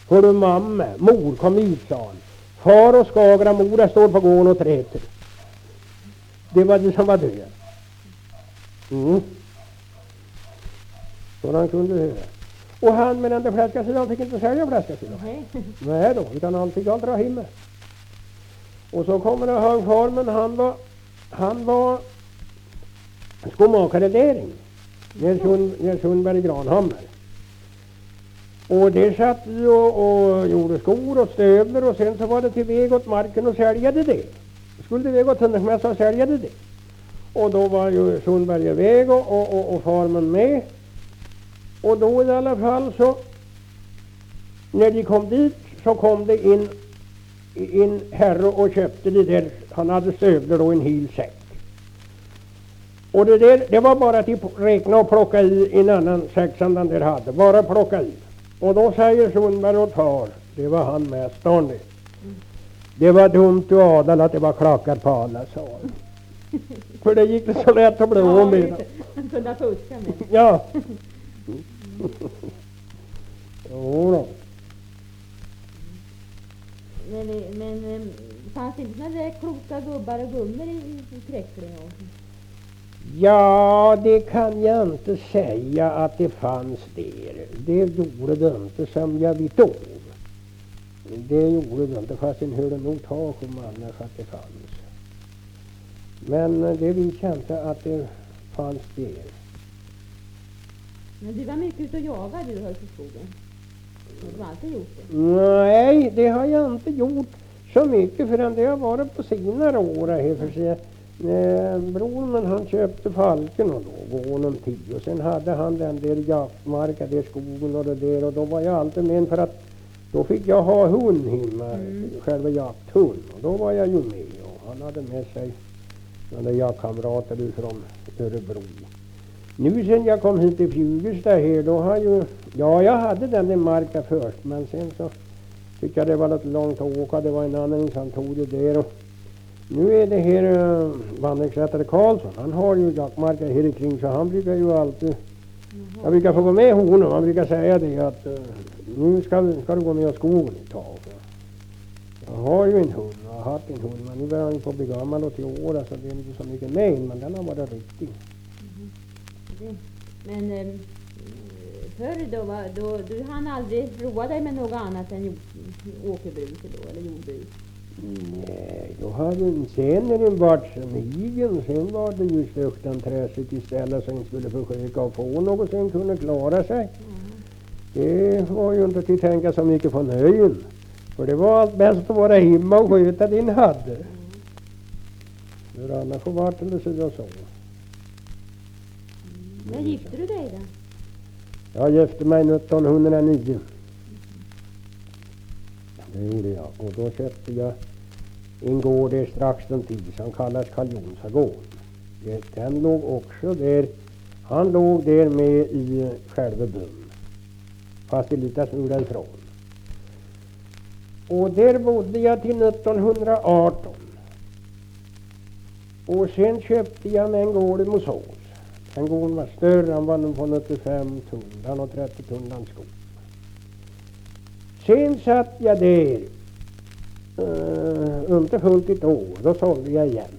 Får du mamma, mor kom ut, sa han. Far och Skagra, mora står på gården och träter. Det var det som var död. Så han kunde höra. Och han med den där fläskasidan fick inte sälja fläskasidan. Nej då, utan han fick allt dra himmel. Och så kommer det ihåg far, men han var skomakare där när Sundberg i Granhammar. Och det satt vi och gjorde skor och stövlar, och sen så var det till väg åt marken och säljade det. Skulle det väg åt Hundersmässa och säljade det. Och då var ju Sundberg i väg och farmen med. Och då i alla fall så, när de kom dit så kom det in herre och köpte det där. Han hade stövlar och en hel säck. Och det var bara att räkna och plocka i en annan säck som den där hade. Bara plocka i. Och då säger Sundberg åt far, det var han mästaren det. Det var dumt du Adal att det var klackar på alla, sa han. För det gick så lätt att bli av med det. Han kunde fuska med. Ja. Jo då. Men fanns det inte sådana där kloka gubbar och gummor i Kräckling? Ja, det kan jag inte säga att det fanns där. Det gjorde det inte som jag vet om. Det gjorde det inte, fast en hörde nog tak om annars att det fanns. Men det vet jag inte att det fanns där. Men du var mycket ute och jagade du höll i skogen. Du har alltid gjort det? Nej, det har jag inte gjort så mycket, förrän det har varit på senare år här för sig. Bror, men han köpte falken och då går honom 10. Och sen hade han den där jaktmarka, där skogen och det där. Och då var jag alltid med, för att då fick jag ha hund hemma, själva jakthund. Och då var jag ju med, och han hade med sig några jaktkamrater från Örebro. Nu sen jag kom hit till Fjugesta här, då har ju, ja, jag hade den där marka först, men sen så tyckte jag det var lite långt att åka. Det var en annan som tog det där. Och nu är det här vandringsrättare Karlsson. Han har ju jaktmarker här kring, så han brukar ju alltid, jag brukar få gå med honom. Han brukar säga det att nu ska du gå med och skogen ett tag. Jag har ju en hund, jag har haft en hund, men nu börjar han ju på att bli gammal och till år, så det är inte så mycket med, men den har varit riktig. Men förr då du hann aldrig roa dig med något annat än åkerbruket då, eller jordbruk? Nej, då hade sen när den vart smigen, sen var det ju söktanträset istället, så en skulle försöka att få något sen kunde klara sig. Det var ju inte att tänka så mycket på nöjen, för det var allt bäst att vara hemma och sköta din hade. För annars får vart eller så. När gifte du dig då? Jag gifte mig 1909. Det gjorde jag. Och då köpte jag en gård där strax den tid som kallas Karl Jonsagård. Den låg också där. Han låg där med i själva byn. Fast det lite smula ifrån. Och där bodde jag till 1918. Och sen köpte jag mig en gård i Mosås. Den gården var större, han var nog på 85 tunnland och 30 tunnland skog. Sen satt jag där inte fullt ett år, då sålde jag igen.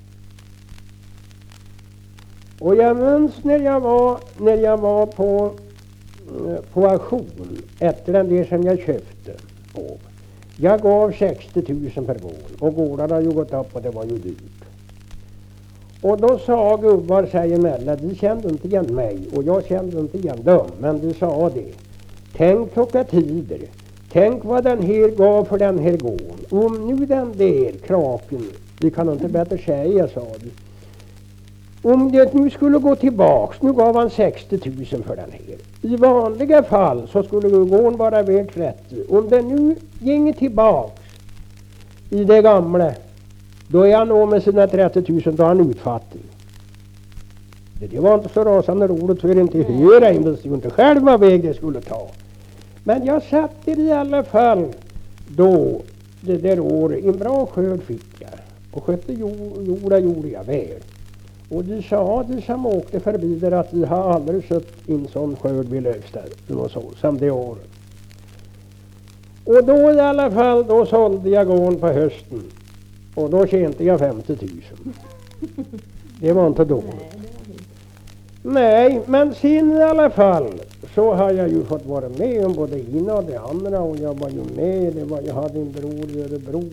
Och jag minns när jag var på auktion efter den där som jag köpte. Jag gav 60 000 per gård, och gårdarna har ju gått upp och det var ju dyrt. Och då sa gubbar sig emellan, de kände inte igen mig och jag kände inte igen dem, men de sa det. Tänk vilka tider, tänk vad den här gav för den här gården. Om nu den där kraken, vi kan inte bättre säga, sa de. Om det nu skulle gå tillbaks, nu gav han 60 000 för den här. I vanliga fall så skulle gården vara värd 30. Om det nu ginge tillbaks i det gamla, då är han nog med sina 30 000, då är han utfattig. Det var inte så rasande roligt för inte höra, jag visste ju inte själv vad väg det skulle ta. Men jag satt i alla fall då, det där året, en bra skörd fick jag. Och skötte gjorde jag väl. Och de sa, de som åkte förbi där, att de har aldrig sett en sån skörd vid Lövstad, som det året. Och då i alla fall, då sålde jag gården på hösten. Och då tjänade jag 50 000. Det var inte dåligt. Nej, det var fint. Nej, men sen i alla fall så har jag ju fått vara med om både det ena och det andra. Och jag var ju med, jag hade en bror i Örebro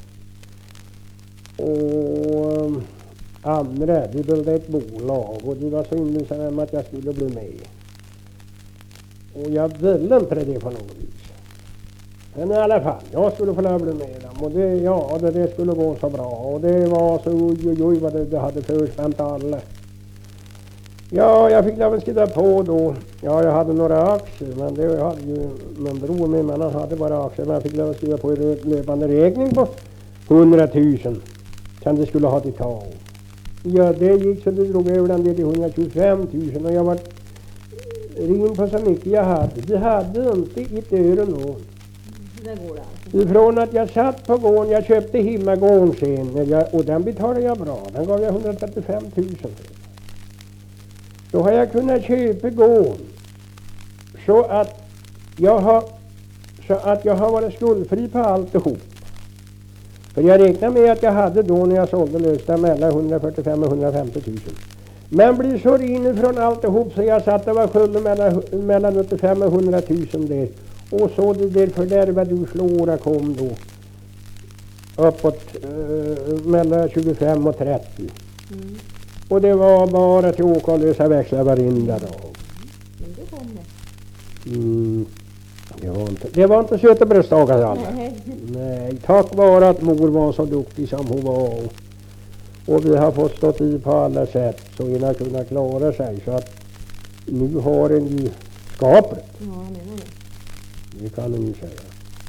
och andra, vi bildade ett bolag och det var så intressant att jag skulle bli med. Och jag ville inte det på något vis. Men i alla fall, jag skulle få bli med dem och det skulle gå så bra. Och det var så oj vad det hade förspänt alla. Ja, jag fick lov skriva på då. Ja, jag hade några aktier, men det hade ju min bror med, men han hade bara aktier. Men jag fick lov skriva på en löpande räkning på 100 000. Sen det skulle ha till tag. Ja, det gick så det drog över den till 125 000 och jag var rin på så mycket jag hade. Vi hade inte ett öre någon. Det går alltså. Ifrån att jag satt på gården, jag köpte Himmagården sen och den betalade jag bra. Den gav jag 135 000 för. Då har jag kunnat köpa gården så att jag har varit skuldfri på alltihop. För jag räknar med att jag hade då när jag sålde lösta mellan 145 och 150 000. Men blir så rin från alltihop så jag satt och var skuld mellan 85 och 100 000 där. Och så det där fördärvade urslåra kom då uppåt mellan 25 och 30. Och det var bara till att åka och lösa växlar varenda dag. Men det kom det. Det var inte sötebrödsdagar alla. Nej. Nej, tack vare att mor var så duktig som hon var. Och vi har fått stått i på alla sätt så hon har kunnat klara sig. Så att nu har en ju skapet. Ja, jag menar det. Det kan en ju säga.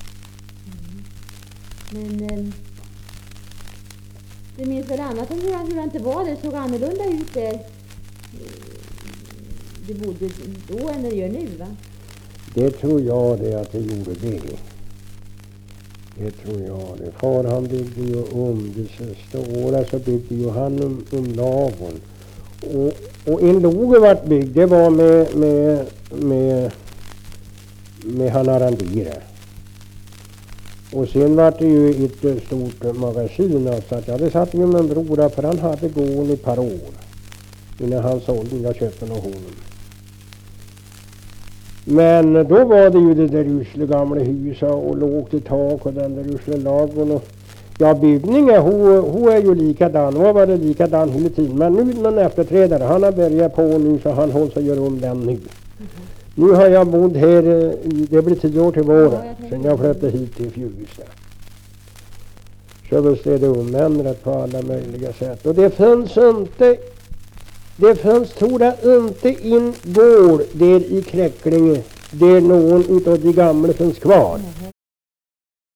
Men det minns väl annat än hur det inte var. Det såg annorlunda ut där du bodde då än det gör nu, va? Det tror jag det att det gjorde det. Det tror jag det. Far han byggde ju det sista året så byggde ju han om ladugården. Och en loge vart byggd, det var med han arrenderade. Och sen var det ju ett stort magasin så att jag hade satt ju med en bror för han hade gården i ett par år. Innan han sålde jag köpte någon honom. Men då var det ju det där usla gamla huset och lågt i tak och den där usla ladugården. Ja, byggningen hon är ju likadan. Hon var det likadan hela tiden. Men nu någon efterträdare, han har börjat på nu så han håller sig att göra om den nu. Nu har jag bott här, det blir 10 år till våren, sen jag flyttade hit till Fjugesta. Så visst är det omändrat på alla möjliga sätt. Och det finns tror jag inte en gård där i Kräcklinge där någon utav de gamla finns kvar.